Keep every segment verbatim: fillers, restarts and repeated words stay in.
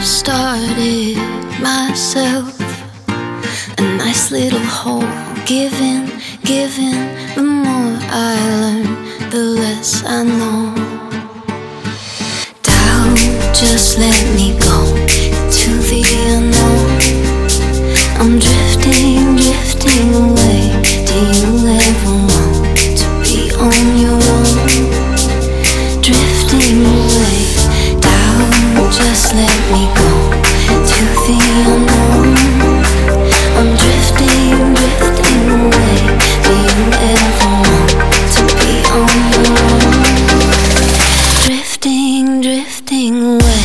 started myself a nice little hole, giving, giving. The more I learn, the less I know. Doubt, just let me go to the unknown. I'm drifting, drifting away. Do you ever want to be on your own? Drifting away. Doubt, just let me go to the unknown. I'm drifting, drifting away. Do you ever want to be on your own? Drifting, drifting away.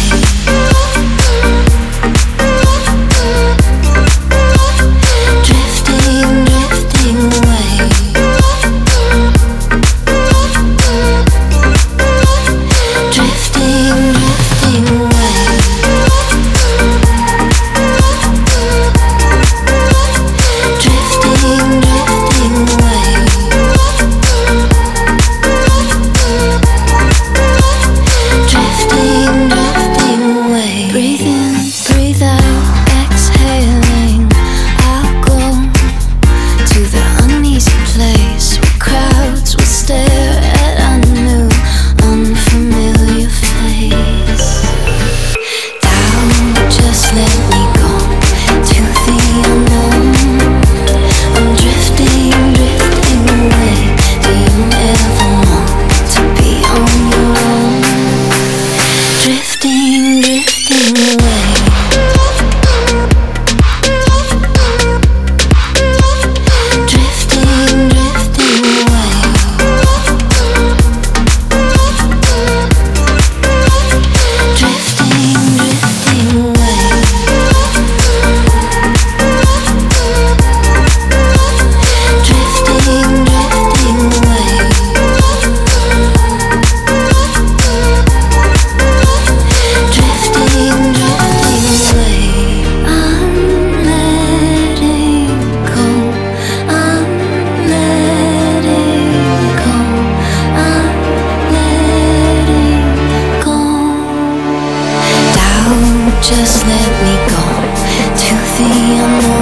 Just let me go to the unknown.